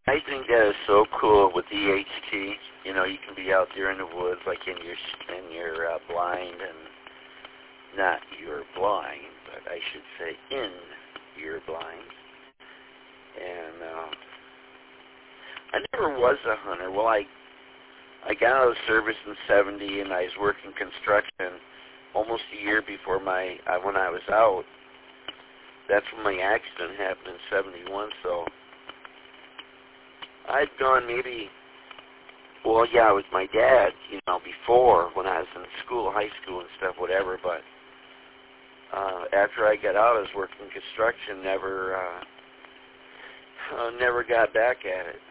I think that is so cool with DHT. You know, you can be out there in the woods, like in your blind, and not you're blind, but I should say in your blind. And I never was a hunter. Well, I got out of the service in '70, and I was working construction almost a year before when I was out. That's when my accident happened in '71. So I'd gone maybe, well, yeah, with my dad, you know, before when I was in school, high school and stuff, whatever. But after I got out, I was working construction. Never got back at it.